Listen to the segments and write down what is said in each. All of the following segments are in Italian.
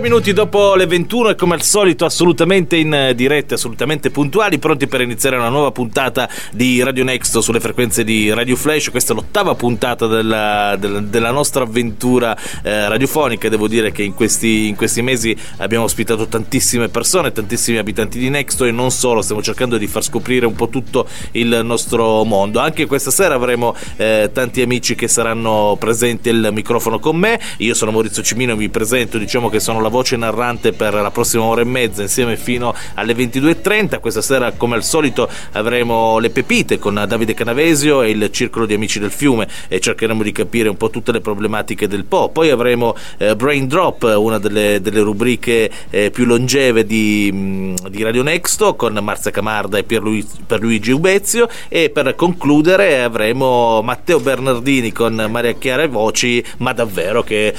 minuti dopo le 21 e come al solito assolutamente in diretta, assolutamente puntuali, pronti per iniziare una nuova puntata di Radio Next sulle frequenze di Radio Flash. Questa è l'ottava puntata della nostra avventura radiofonica. Devo dire che in questi mesi abbiamo ospitato tantissime persone, tantissimi abitanti di Nexto e non solo, stiamo cercando di far scoprire un po' tutto il nostro mondo. Anche questa sera avremo tanti amici che saranno presenti al microfono con me. Io sono Maurizio Cimino, vi presento, diciamo che sono la voce narrante per la prossima ora e mezza insieme fino alle 22:30. Questa sera come al solito avremo le pepite con Davide Canavesio e il Circolo di Amici del Fiume e cercheremo di capire un po' tutte le problematiche del Po'. Poi avremo Brain Drop, una delle rubriche più longeve di Radio Nexto, con Marzia Camarda e Pierluigi Ubezio, e per concludere avremo Matteo Bernardini con Maria Chiara e Voci, ma davvero, che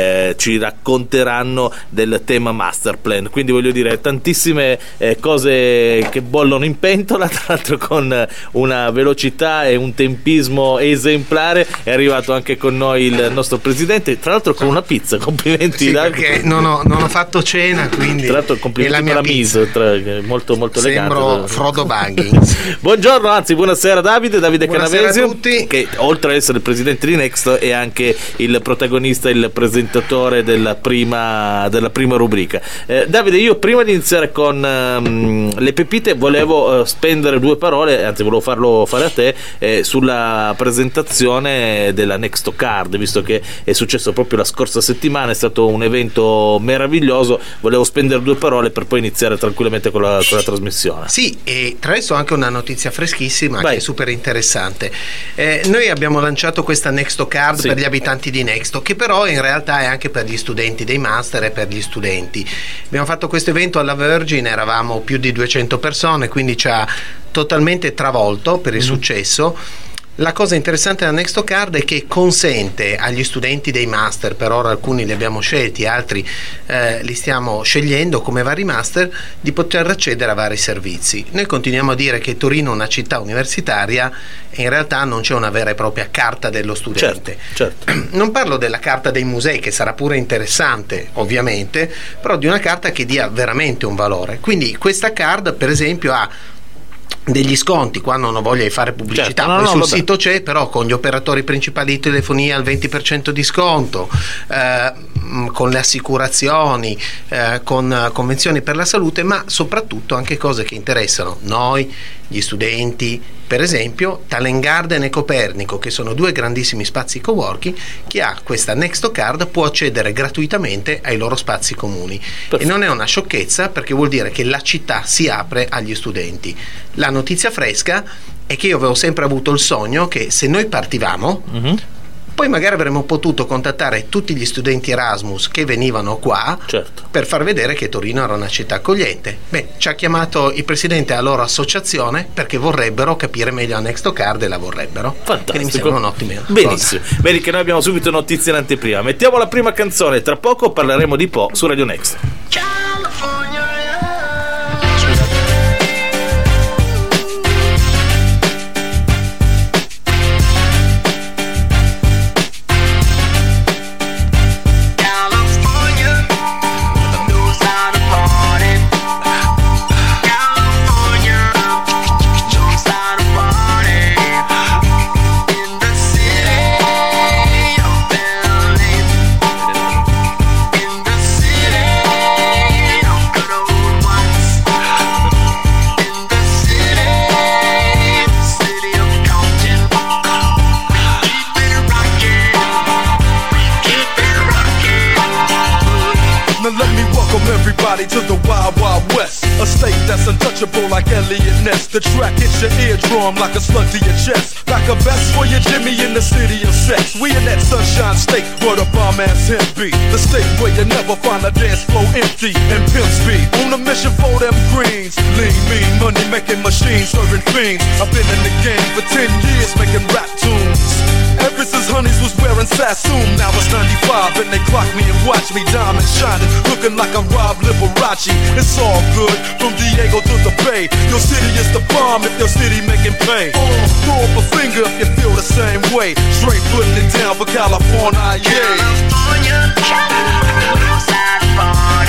ci racconteranno del tema Masterplan. Quindi voglio dire, tantissime cose che bollono in pentola, tra l'altro con una velocità e un tempismo esemplare. È arrivato anche con noi il nostro presidente, tra l'altro con una pizza. Complimenti. Sì, perché non ho fatto cena, quindi tra l'altro complimenti per la mise, molto molto elegante. Sembro Frodo Baggins. Buongiorno, anzi buonasera Davide Buonasera Canavesio, a tutti. che oltre ad essere il presidente di Next è anche il protagonista, il presentatore della prima rubrica. Davide, io prima di iniziare con le pepite volevo spendere due parole, anzi volevo farlo fare a te, sulla presentazione della Nexto Card, visto che è successo proprio la scorsa settimana. È stato un evento meraviglioso, volevo spendere due parole per poi iniziare tranquillamente con la trasmissione. Sì, e tra l'altro anche una notizia freschissima. Vai. Che è super interessante. Noi abbiamo lanciato questa Nexto Card, sì, per gli abitanti di Nexto, che però in realtà è anche per gli studenti dei master e per gli studenti. Abbiamo fatto questo evento alla Virgin, eravamo più di 200 persone, quindi ci ha totalmente travolto per il successo. La cosa interessante della Nexto Card è che consente agli studenti dei master, per ora alcuni li abbiamo scelti, altri li stiamo scegliendo come vari master, di poter accedere a vari servizi. Noi continuiamo a dire che Torino è una città universitaria e in realtà non c'è una vera e propria carta dello studente. Certo. Non parlo della carta dei musei, che sarà pure interessante ovviamente, però di una carta che dia veramente un valore. Quindi questa card per esempio ha degli sconti quando non ho voglia di fare pubblicità, certo, poi sul sito c'è, però con gli operatori principali di telefonia al 20% di sconto, con le assicurazioni, con convenzioni per la salute, ma soprattutto anche cose che interessano noi, gli studenti. Per esempio Talent Garden e Copernico, che sono due grandissimi spazi coworking, chi ha questa Nexto Card può accedere gratuitamente ai loro spazi comuni. Perfetto. E non è una sciocchezza, perché vuol dire che la città si apre agli studenti. La notizia fresca è che io avevo sempre avuto il sogno che se noi partivamo, poi magari avremmo potuto contattare tutti gli studenti Erasmus che venivano qua, certo, per far vedere che Torino era una città accogliente. Ci ha chiamato il presidente alla loro associazione perché vorrebbero capire meglio la Nexto Card e la vorrebbero. Fantastico. Che mi sembra un'ottima Benissimo. cosa. Vedi che noi abbiamo subito notizie in anteprima. Mettiamo la prima canzone, tra poco parleremo di Po' su Radio Next. To the Wild Wild West, a state that's untouchable like Elliot Ness. The track hits your eardrum like a slug to your chest, like a vest for your Jimmy in the city of sex. We in that sunshine state where the bomb ass him be, the state where you never find a dance floor empty and pimp speed. On a mission for them greens, lean, mean, money making machines, serving fiends. I've been in the game for 10 years making rap tunes. Ever since Honeys was wearing Sassoon, now it's 95 and they clock me and watch me diamond shining, looking like a Rob Liberace. It's all good from Diego to the Bay. Your city is the bomb if your city making pain. Throw up a finger if you feel the same way. Straight putting it down for California, yeah. California, California.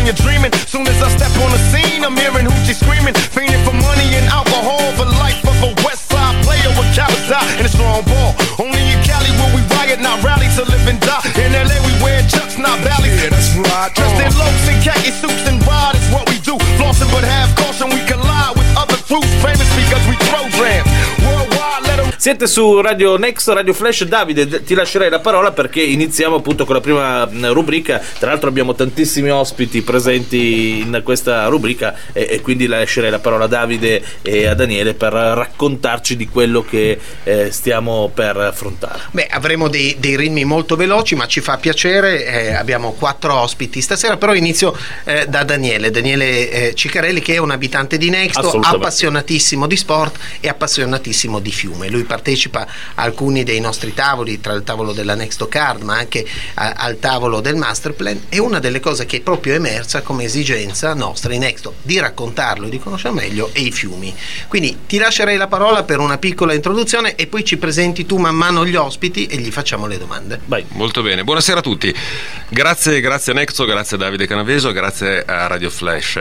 you're dreaming. Soon as I step on the scene, I'm hearing hoochie screaming, fiending for money and alcohol, the life of a West Side player with cowards die and a strong ball. Only in Cali will we riot, not rally to live and die. In LA we wear chucks, not valleys. Yeah, that's right. Dressed in locs and khaki suits and ride is what we do. Flossing but have caution, we collide with other crews, famous because we program. Worldwide, let them... Siete su Radio Next, Radio Flash. Davide, ti lascerei la parola perché iniziamo appunto con la prima rubrica. Tra l'altro abbiamo tantissimi ospiti presenti in questa rubrica e quindi lascerei la parola a Davide e a Daniele per raccontarci di quello che stiamo per affrontare. Beh, avremo dei ritmi molto veloci, ma ci fa piacere. Abbiamo 4 ospiti stasera, però inizio da Daniele Ciccarelli, che è un abitante di Nexto, appassionatissimo di sport e appassionatissimo di fiume. Lui partecipa a alcuni dei nostri tavoli, tra il tavolo della Nexto Card ma anche al tavolo del Masterplan, e una delle cose che è proprio emersa come esigenza nostra in Nexto di raccontarlo e di conoscere meglio è i fiumi. Quindi ti lascerei la parola per una piccola introduzione e poi ci presenti tu man mano gli ospiti e gli facciamo le domande. Vai. Molto bene, buonasera a tutti. Grazie a Nexto, grazie a Davide Canaveso, grazie a Radio Flash.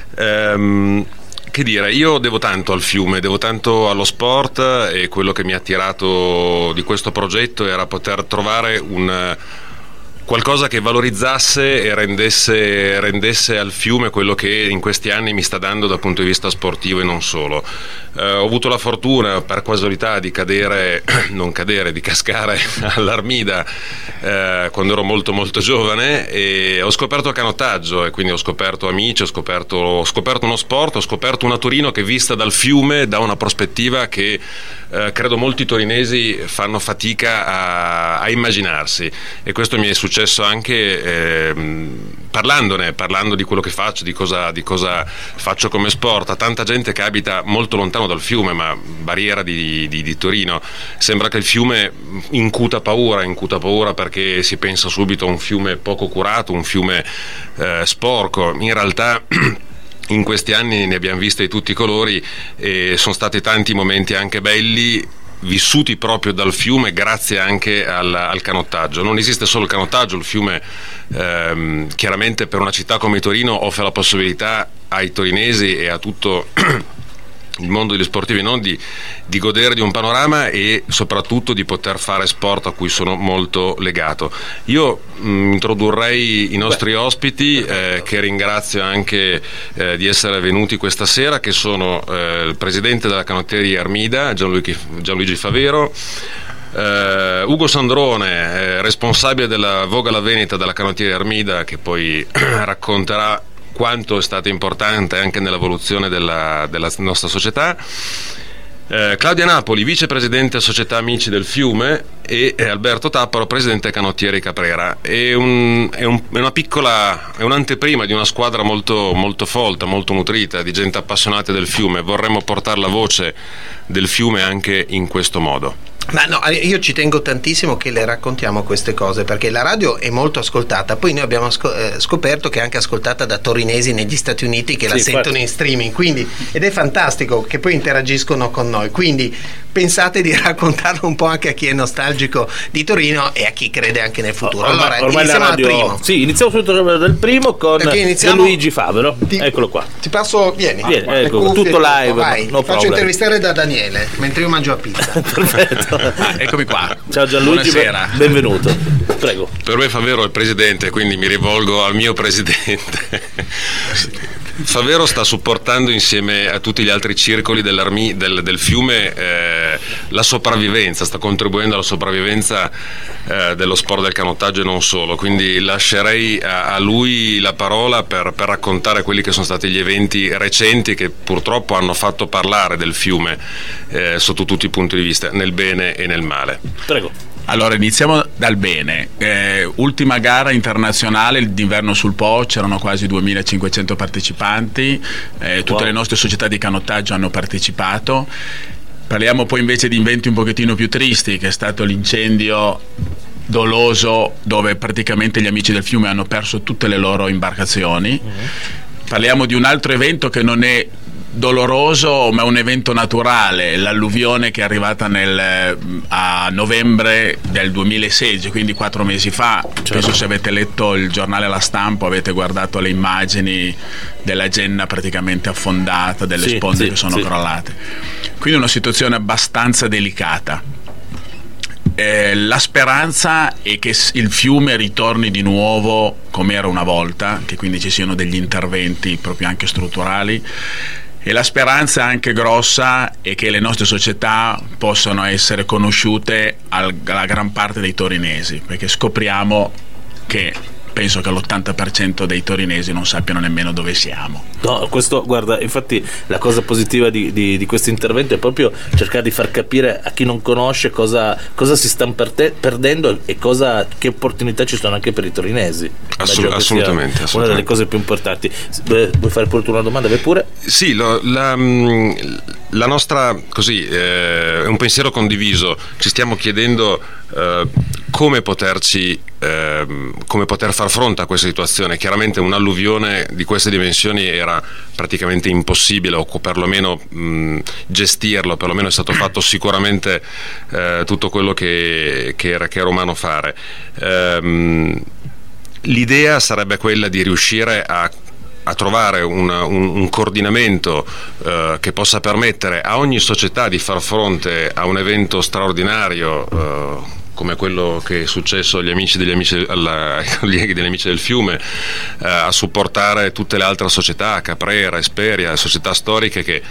Che dire, io devo tanto al fiume, devo tanto allo sport, e quello che mi ha attirato di questo progetto era poter trovare qualcosa che valorizzasse e rendesse al fiume quello che in questi anni mi sta dando dal punto di vista sportivo e non solo. Ho avuto la fortuna, per casualità, di cascare all'Armida quando ero molto molto giovane, e ho scoperto il canottaggio, e quindi ho scoperto amici, ho scoperto uno sport, ho scoperto una Torino che, vista dal fiume, da una prospettiva che credo molti torinesi fanno fatica a immaginarsi, e questo mi è successo anche parlando di quello che faccio, di cosa faccio come sport a tanta gente che abita molto lontano dal fiume, ma barriera di Torino. Sembra che il fiume incuta paura perché si pensa subito a un fiume poco curato, un fiume sporco. In realtà in questi anni ne abbiamo viste di tutti i colori, e sono stati tanti momenti anche belli vissuti proprio dal fiume, grazie anche al canottaggio. Non esiste solo il canottaggio, il fiume chiaramente per una città come Torino offre la possibilità ai torinesi e a tutto il mondo degli sportivi di godere di un panorama e soprattutto di poter fare sport a cui sono molto legato. Io introdurrei i nostri ospiti, che ringrazio anche di essere venuti questa sera, che sono il presidente della canotteria Armida, Gianluigi Favero, Ugo Sandrone, responsabile della Voga La Veneta della canotteria Armida, che poi racconterà quanto è stato importante anche nell'evoluzione della nostra società, Claudia Napoli, vicepresidente Società Amici del Fiume, e Alberto Tapparo, presidente Canottieri Caprera. È un'anteprima di una squadra molto, molto folta, molto nutrita, di gente appassionata del fiume. Vorremmo portare la voce del fiume anche in questo modo. Ma no, io ci tengo tantissimo che le raccontiamo queste cose, perché la radio è molto ascoltata, poi noi abbiamo scoperto che è anche ascoltata da torinesi negli Stati Uniti che la sentono in streaming, quindi, ed è fantastico che poi interagiscono con noi, quindi pensate di raccontarlo un po' anche a chi è nostalgico di Torino e a chi crede anche nel futuro. Allora iniziamo dal primo. Sì, iniziamo subito dal primo con Gianluigi Favero. Eccolo qua. Ti passo, vieni ecco, tutto live. Vai, no faccio intervistare da Daniele mentre io mangio a pizza. Perfetto. Eccomi qua. Ciao Gianluigi, buonasera. Benvenuto. Prego. Per me Favero è il presidente, quindi mi rivolgo al mio presidente. Favero sta supportando insieme a tutti gli altri circoli del fiume la sopravvivenza, sta contribuendo alla sopravvivenza dello sport del canottaggio e non solo, quindi lascerei a lui la parola per raccontare quelli che sono stati gli eventi recenti che purtroppo hanno fatto parlare del fiume sotto tutti i punti di vista, nel bene e nel male. Prego. Allora iniziamo dal bene. Ultima gara internazionale d'inverno sul Po, c'erano quasi 2500 partecipanti, tutte le nostre società di canottaggio hanno partecipato. Parliamo poi invece di eventi un pochettino più tristi, che è stato l'incendio doloso dove praticamente gli amici del fiume hanno perso tutte le loro imbarcazioni. Parliamo di un altro evento che non è doloroso, ma è un evento naturale, l'alluvione che è arrivata a novembre del 2016, quindi 4 mesi fa. Penso, se avete letto il giornale La Stampa, avete guardato le immagini della Genna praticamente affondata, delle sponde che sono crollate, quindi una situazione abbastanza delicata. La speranza è che il fiume ritorni di nuovo come era una volta, che quindi ci siano degli interventi proprio anche strutturali, e la speranza anche grossa è che le nostre società possano essere conosciute alla gran parte dei torinesi, perché scopriamo che penso che l'80% dei torinesi non sappiano nemmeno dove siamo. No, questo, guarda, infatti la cosa positiva di questo intervento è proprio cercare di far capire a chi non conosce cosa si stanno perdendo e che opportunità ci sono anche per i torinesi. Assolutamente. Una delle cose più importanti. Vuoi fare pure tu una domanda? Vai pure. Sì, la nostra, così, è un pensiero condiviso. Ci stiamo chiedendo come poter far fronte a questa situazione. Chiaramente un'alluvione di queste dimensioni era praticamente impossibile, o perlomeno gestirlo, perlomeno è stato fatto sicuramente tutto quello che era umano fare. L'idea sarebbe quella di riuscire a trovare un coordinamento che possa permettere a ogni società di far fronte a un evento straordinario come quello che è successo ai colleghi degli Amici del Fiume, a supportare tutte le altre società, Caprera, Esperia, società storiche che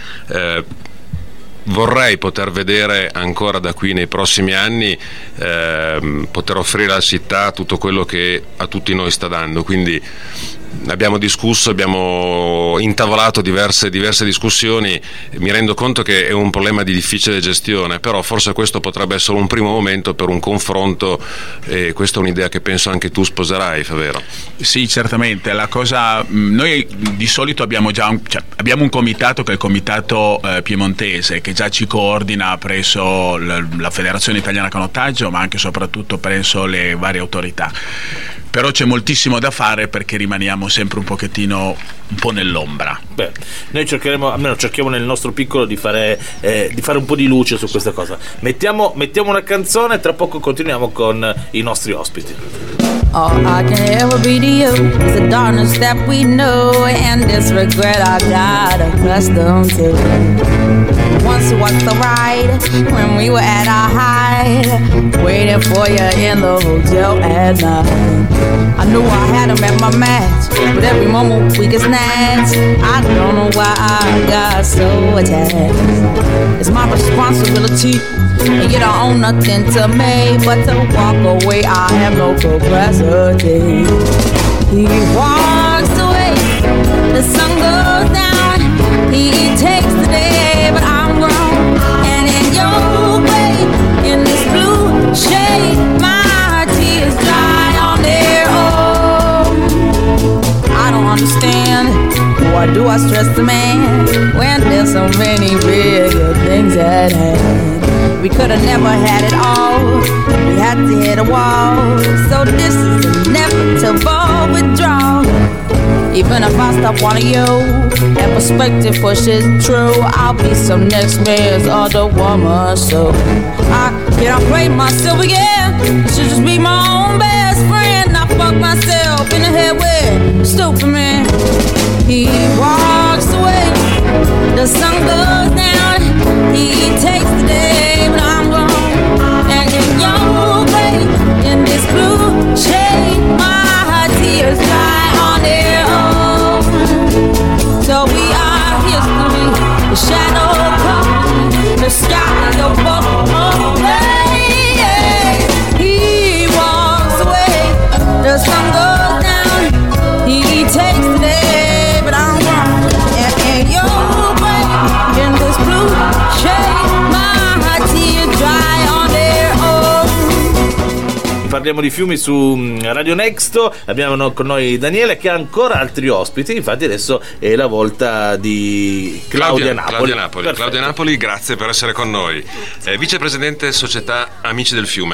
vorrei poter vedere ancora da qui nei prossimi anni, poter offrire alla città tutto quello che a tutti noi sta dando. Quindi abbiamo discusso, abbiamo intavolato diverse discussioni. Mi rendo conto che è un problema di difficile gestione, però forse questo potrebbe essere un primo momento per un confronto, e questa è un'idea che penso anche tu sposerai, Favero. Sì, certamente. Noi di solito abbiamo un comitato, che è il comitato piemontese, che già ci coordina presso la Federazione Italiana Canottaggio, ma anche e soprattutto presso le varie autorità. Però c'è moltissimo da fare, perché rimaniamo sempre un po' nell'ombra. Beh, noi cerchiamo nel nostro piccolo di fare un po' di luce su questa cosa. Mettiamo una canzone e tra poco continuiamo con i nostri ospiti. All I can ever be to you is the darkness that we know, and this regret I got accustomed to. Once was the ride when we were at our height, waiting for you in the hotel at night. I knew I had him at my match, but every moment we get snatched. I don't know why I got so attached. It's my responsibility, and you don't own nothing to me but to walk away. I have no capacity. He walks away, the sun goes down. He takes the day, but I'm grown. And in your way, in this blue shade, my tears dry on their own. I don't understand, why do I stress the man when there's so many bigger things at hand? We could've never had it all, we had to hit a wall. So this is inevitable withdrawal. Even if I stop wanting you, and perspective pushes true, I'll be some next man's other woman. So I can't play myself again, I should just be my own best friend. I fuck myself in the head with stupid man. He walks away, the sun goes down. He takes the day, but I'm gone. And in your way, in this blue shade, my tears dry on their own. So we are history, the shadow comes, the sky of both. He walks away, the sun goes down. He takes the day, but I'm gone. And in your way, in this blue shade, my tears dry on their own. Parliamo di fiumi su Radio Nexto. Abbiamo con noi Daniele, che ha ancora altri ospiti. Infatti adesso è la volta di Claudia Napoli. Claudia Napoli, grazie per essere con noi. Vicepresidente Società Amici del Fiume.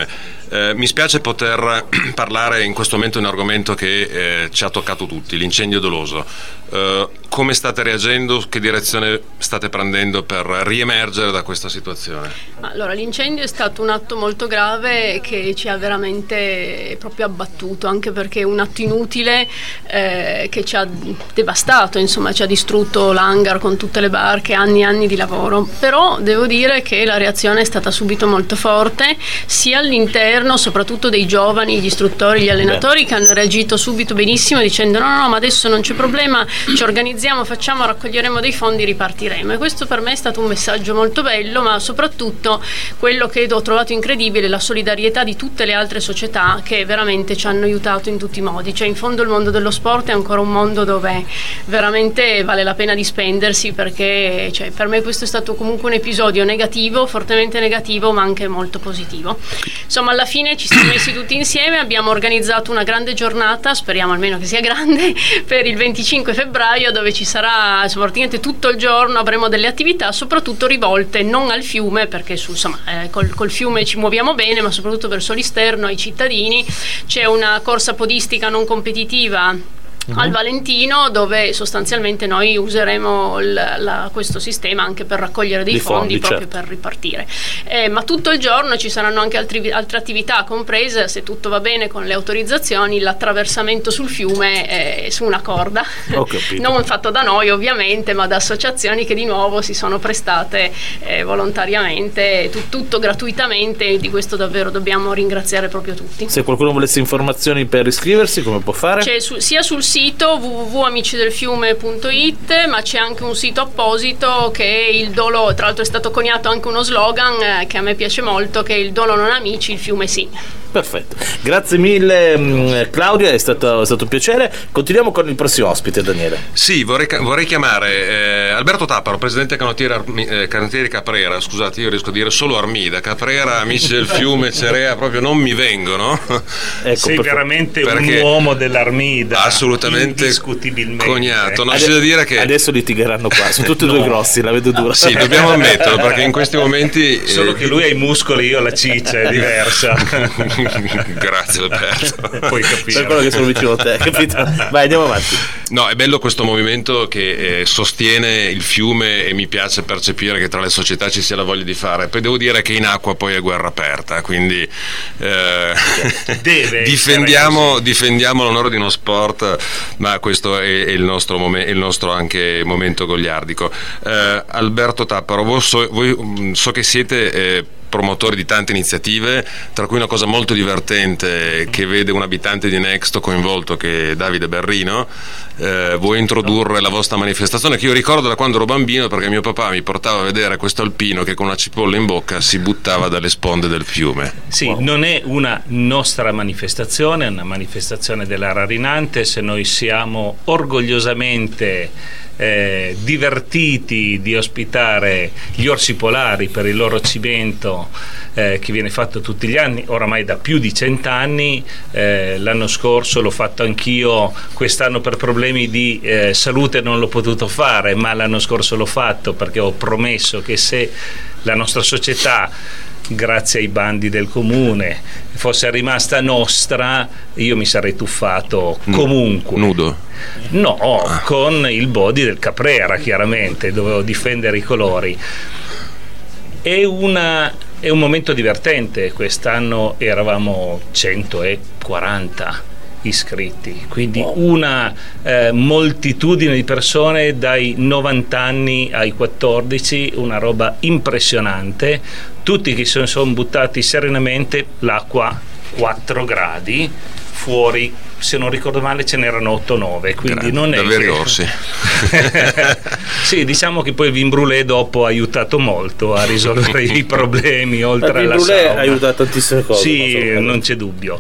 Mi spiace poter parlare in questo momento di un argomento che ci ha toccato tutti, l'incendio doloso. Come state reagendo? Che direzione state prendendo per riemergere da questa situazione? Allora, l'incendio è stato un atto molto grave che ci ha veramente proprio abbattuto, anche perché è un atto inutile che ci ha devastato, insomma ci ha distrutto l'hangar con tutte le barche, anni e anni di lavoro. Però devo dire che la reazione è stata subito molto forte, sia all'interno soprattutto dei giovani, gli istruttori, gli allenatori, che hanno reagito subito benissimo dicendo no, ma adesso non c'è problema, ci organizziamo, facciamo, raccoglieremo dei fondi, ripartiremo. E questo per me è stato un messaggio molto bello, ma soprattutto quello che ho trovato incredibile, la solidarietà di tutte le altre società che veramente ci hanno aiutato in tutti i modi. Cioè, in fondo il mondo dello sport è ancora un mondo dove veramente vale la pena di spendersi, perché per me questo è stato comunque un episodio negativo, fortemente negativo, ma anche molto positivo. Insomma, alla fine ci siamo messi tutti insieme, abbiamo organizzato una grande giornata, speriamo almeno che sia grande, per il 25 febbraio, dove ci sarà praticamente tutto il giorno, avremo delle attività soprattutto rivolte non al fiume, perché col fiume ci muoviamo bene, ma soprattutto verso l'esterno, ai cittadini. C'è una corsa podistica non competitiva al Valentino, dove sostanzialmente noi useremo questo sistema anche per raccogliere dei fondi proprio per ripartire. Ma tutto il giorno ci saranno anche altre attività, comprese, se tutto va bene con le autorizzazioni, l'attraversamento sul fiume su una corda, non fatto da noi ovviamente, ma da associazioni che di nuovo si sono prestate volontariamente, tutto gratuitamente, e di questo davvero dobbiamo ringraziare proprio tutti. Se qualcuno volesse informazioni per iscriversi, come può fare? C'è sia sul sito www.amicidelfiume.it, ma c'è anche un sito apposito che è il Dolo, tra l'altro è stato coniato anche uno slogan che a me piace molto, che è il Dolo non amici, il fiume sì. Perfetto, grazie mille Claudia, è stato un piacere. Continuiamo con il prossimo ospite, Daniele. Sì, vorrei chiamare Alberto Tapparo, presidente Canottieri Caprera. Scusate, io riesco a dire solo Armida, Caprera, Amici del Fiume, Cerea, proprio non mi vengono. Ecco, sei veramente un uomo dell'Armida, assolutamente indiscutibilmente cognato. No, c'è da dire che adesso litigheranno qua, sono tutti e due grossi, la vedo dura. Sì, dobbiamo ammetterlo, perché in questi momenti solo che lui ha i muscoli, io la ciccia, è diversa. Grazie Alberto. Puoi capire. Per quello che sono vicino a te, capito? Vai, andiamo avanti. No, è bello questo movimento che sostiene il fiume, e mi piace percepire che tra le società ci sia la voglia di fare. Poi devo dire che in acqua poi è guerra aperta, quindi difendiamo l'onore di uno sport, ma questo è il nostro anche momento goliardico. Alberto Tapparo, voi so che siete promotori di tante iniziative, tra cui una cosa molto divertente che vede un abitante di Nexto coinvolto, che è Davide Berrino. Vuoi introdurre la vostra manifestazione, che io ricordo da quando ero bambino, perché mio papà mi portava a vedere questo alpino che con una cipolla in bocca si buttava dalle sponde del fiume. Sì, non è una nostra manifestazione, è una manifestazione della Rarinantes. Noi siamo orgogliosamente divertiti di ospitare gli orsi polari per il loro cimento che viene fatto tutti gli anni, oramai da più di 100 anni. L'anno scorso l'ho fatto anch'io, quest'anno per problemi di salute non l'ho potuto fare, ma l'anno scorso l'ho fatto perché ho promesso che se la nostra società, grazie ai bandi del comune, fosse rimasta nostra, io mi sarei tuffato comunque. Nudo? No, con il body del Caprera, chiaramente, dovevo difendere i colori. È un momento divertente. Quest'anno eravamo 140 iscritti, quindi una moltitudine di persone dai 90 anni ai 14, una roba impressionante. Tutti che si sono buttati serenamente, l'acqua 4 gradi, fuori se non ricordo male ce n'erano 8-9, quindi non è davvero orsi. Sì, diciamo che poi il vin brûlé dopo ha aiutato molto a risolvere i problemi, oltre alla sauna. Il vin brûlé ha aiutato tantissime cose. Sì, non c'è dubbio.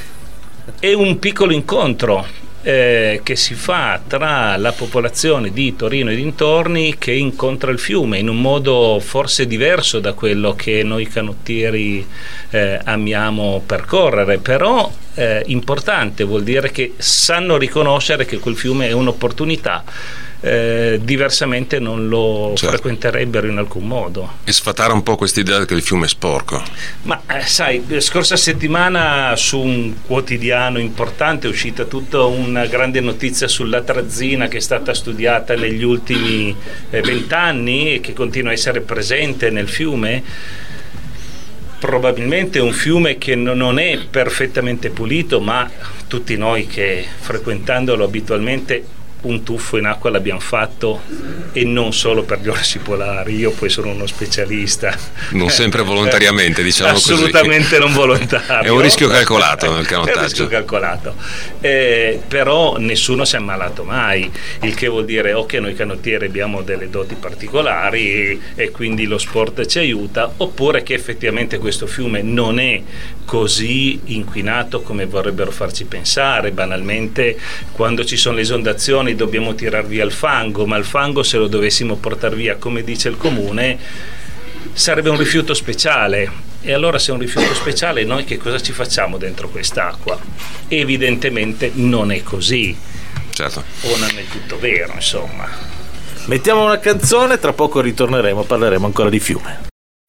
È un piccolo incontro che si fa tra la popolazione di Torino e dintorni, che incontra il fiume in un modo forse diverso da quello che noi canottieri amiamo percorrere, però importante, vuol dire che sanno riconoscere che quel fiume è un'opportunità. Diversamente non lo frequenterebbero in alcun modo. E sfatare un po' quest'idea che il fiume è sporco. Ma sai, scorsa settimana su un quotidiano importante è uscita tutta una grande notizia sull'atrazina che è stata studiata negli ultimi 20 anni e che continua a essere presente nel fiume. Probabilmente è un fiume che non è perfettamente pulito, ma tutti noi che frequentandolo abitualmente un tuffo in acqua l'abbiamo fatto, e non solo per gli orsi polari. Io poi sono uno specialista, non sempre volontariamente, diciamo assolutamente così. Non volontario, è un rischio calcolato nel canottaggio. È un rischio calcolato, però nessuno si è ammalato mai, il che vuol dire o che noi canottieri abbiamo delle doti particolari e quindi lo sport ci aiuta, oppure che effettivamente questo fiume non è così inquinato come vorrebbero farci pensare. Banalmente, quando ci sono le esondazioni dobbiamo tirar via il fango, ma il fango, se lo dovessimo portare via come dice il comune, sarebbe un rifiuto speciale. E allora, se è un rifiuto speciale, noi che cosa ci facciamo dentro quest'acqua? Evidentemente non è così, certo, o non è tutto vero, insomma. Mettiamo una canzone, tra poco ritorneremo, parleremo ancora di fiume.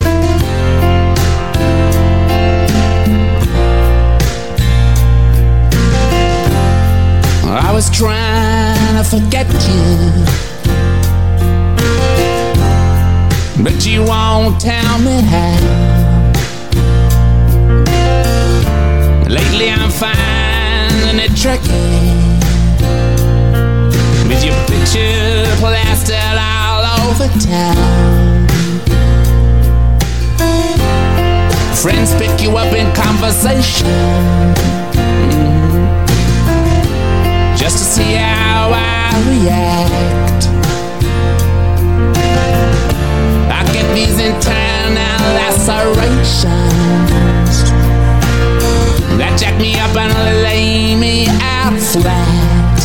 I was trying to forget you, but you won't tell me how. Lately I'm finding it tricky, with your picture plastered all over town. Friends pick you up in conversation, just to see how I react. I get these internal lacerations that jack me up and lay me out flat.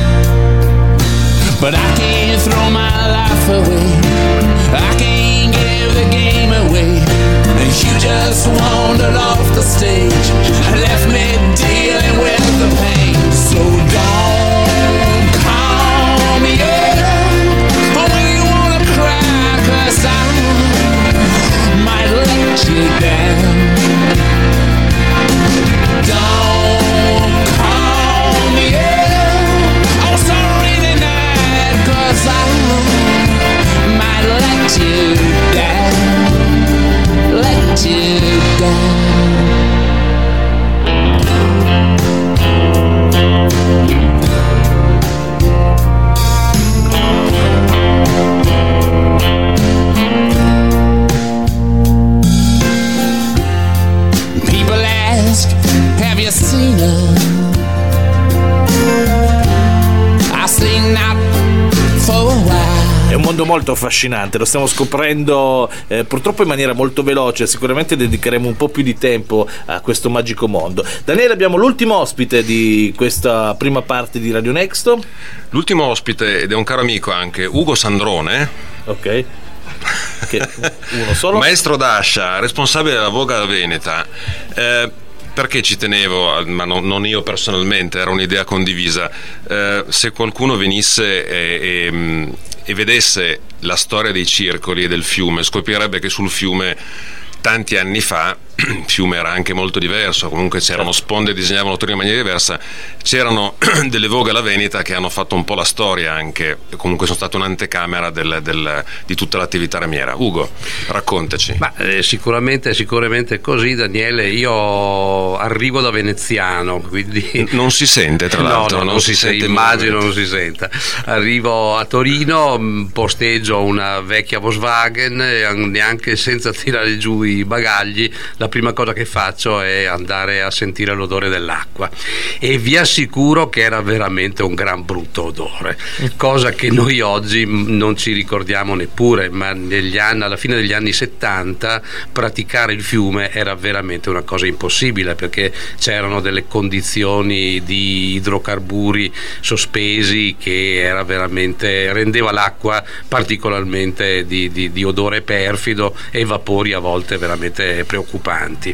But I can't throw my life away, I can't give the game away. You just wandered off the stage and left me dealing with the pain. So don't call me up when you wanna cry, 'cause I might let you down. Don't call me up on some rainy night, 'cause I might let you down, let you down. People ask, have you seen her? I sing not for a while. È un mondo molto affascinante, lo stiamo scoprendo purtroppo in maniera molto veloce. Sicuramente dedicheremo un po' più di tempo a questo magico mondo. Daniele, abbiamo l'ultimo ospite di questa prima parte di Radio Nexto. L'ultimo ospite, ed è un caro amico anche, Ugo Sandrone. Ok. Che uno solo? Maestro d'ascia, responsabile della Voga Veneta. Perché ci tenevo, ma non io personalmente, era un'idea condivisa. Se qualcuno venisse e vedesse la storia dei circoli e del fiume, scoprirebbe che sul fiume tanti anni fa il fiume era anche molto diverso, comunque c'erano sponde che disegnavano torri in maniera diversa, c'erano delle voghe alla Veneta che hanno fatto un po' la storia anche, comunque sono state un'anticamera di tutta l'attività ramiera. Ugo, raccontaci. Ma sicuramente così, Daniele. Io arrivo da veneziano, quindi non si sente, tra l'altro. Non si sente, immagino non si senta. Arrivo a Torino, posteggio una vecchia Volkswagen e neanche senza tirare giù i bagagli la prima cosa che faccio è andare a sentire l'odore dell'acqua, e vi assicuro che era veramente un gran brutto odore, cosa che noi oggi non ci ricordiamo neppure, ma alla fine degli anni 70 praticare il fiume era veramente una cosa impossibile, perché c'erano delle condizioni di idrocarburi sospesi che era veramente, rendeva l'acqua particolarmente di odore perfido e vapori a volte veramente preoccupanti. avanti.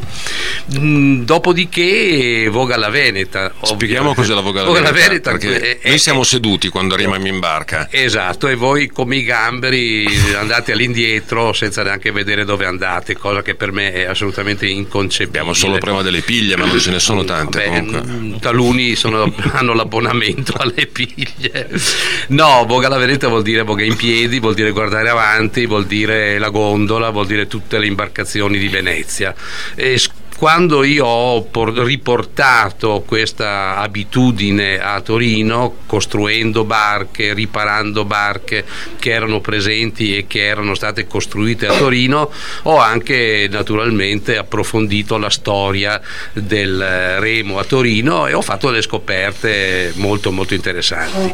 Dopodiché Voga alla Veneta. Spieghiamo cos'è la Voga alla Veneta, perché noi siamo seduti quando arriviamo in barca. Esatto, e voi come i gamberi andate all'indietro senza neanche vedere dove andate, cosa che per me è assolutamente inconcepibile. Abbiamo solo prima delle piglie, ma non ce ne sono tante. Comunque taluni hanno l'abbonamento alle piglie. No, Voga alla Veneta vuol dire voga in piedi, vuol dire guardare avanti, vuol dire la gondola, vuol dire tutte le imbarcazioni di Venezia. Quando io ho riportato questa abitudine a Torino, costruendo barche, riparando barche che erano presenti e che erano state costruite a Torino, ho anche naturalmente approfondito la storia del remo a Torino e ho fatto delle scoperte molto molto interessanti.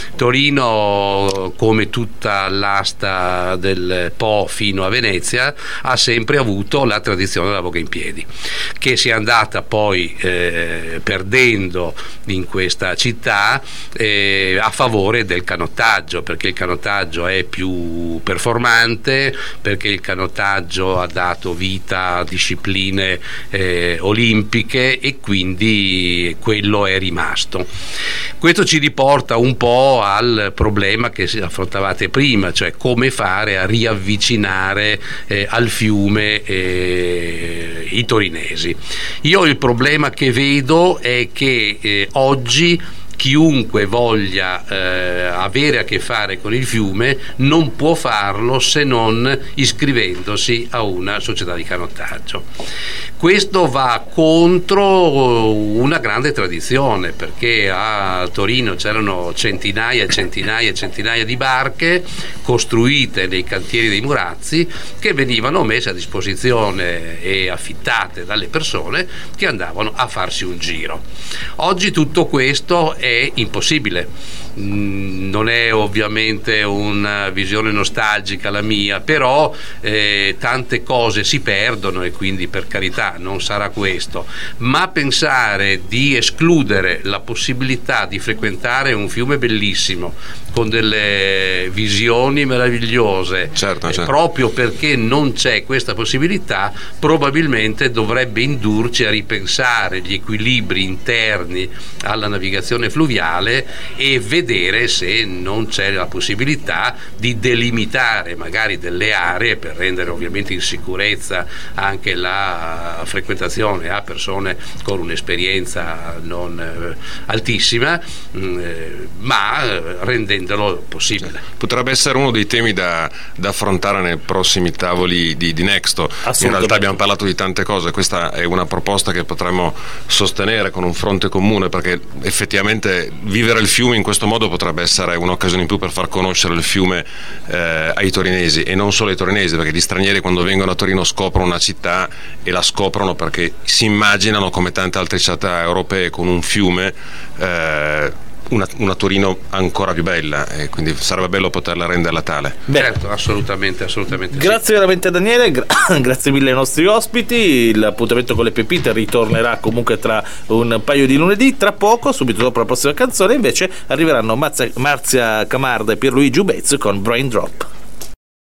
Torino, come tutta l'asta del Po fino a Venezia, ha sempre avuto la tradizione della voga in piedi, che si è andata poi perdendo in questa città a favore del canottaggio, perché il canottaggio è più performante, perché il canottaggio ha dato vita a discipline olimpiche e quindi quello è rimasto. Questo ci riporta un po' al problema che affrontavate prima, cioè come fare a riavvicinare al fiume i torinesi. Io il problema che vedo è che oggi chiunque voglia avere a che fare con il fiume non può farlo se non iscrivendosi a una società di canottaggio. Questo va contro una grande tradizione, perché a Torino c'erano centinaia e centinaia e centinaia di barche costruite nei cantieri dei Murazzi che venivano messe a disposizione e affittate dalle persone che andavano a farsi un giro. Oggi tutto questo è impossibile. Non è ovviamente una visione nostalgica la mia, però tante cose si perdono e quindi per carità non sarà questo, ma pensare di escludere la possibilità di frequentare un fiume bellissimo con delle visioni meravigliose, certo. Proprio perché non c'è questa possibilità, probabilmente dovrebbe indurci a ripensare gli equilibri interni alla navigazione fluviale e vedere se non c'è la possibilità di delimitare magari delle aree per rendere ovviamente in sicurezza anche la frequentazione a persone con un'esperienza non altissima, ma rendendolo possibile. Potrebbe essere uno dei temi da affrontare nei prossimi tavoli di Nexto. In realtà abbiamo parlato di tante cose, questa è una proposta che potremmo sostenere con un fronte comune, perché effettivamente vivere il fiume in questo modo potrebbe essere un'occasione in più per far conoscere il fiume ai torinesi, e non solo ai torinesi, perché gli stranieri quando vengono a Torino scoprono una città e la scoprono perché si immaginano, come tante altre città europee con un fiume, una Torino ancora più bella, e quindi sarebbe bello poterla renderla tale. Certo, assolutamente grazie veramente a Daniele, grazie mille ai nostri ospiti. Il appuntamento con le pepite ritornerà comunque tra un paio di lunedì. Tra poco, subito dopo la prossima canzone, invece arriveranno Marzia Camarda e Pierluigi Ubezzo con Brain Drop.